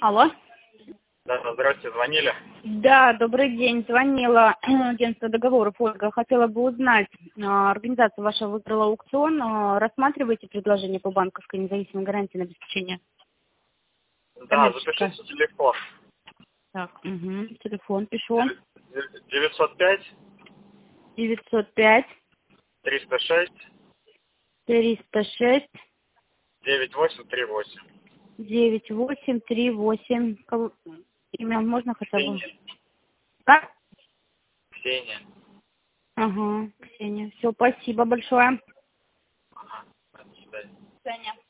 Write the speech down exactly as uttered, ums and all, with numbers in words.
Алло. Да, здравствуйте, звонили? Да, добрый день. Звонила агентство договоров Ольга. Хотела бы узнать, а, организация ваша выиграла аукцион. а, Рассматриваете предложение по банковской независимой гарантии на обеспечение? Да, Коммерческое. запишите телефон. Так, угу. Телефон пишу. девятьсот пять девятьсот пять триста шесть триста шесть девять восемь три восемь. девять восемь три восемь. Кого- Имя можно хотя бы? Ксения. Как? Ксения. Ага, Ксения. Все, спасибо большое. Ага, до свидания. Ксения.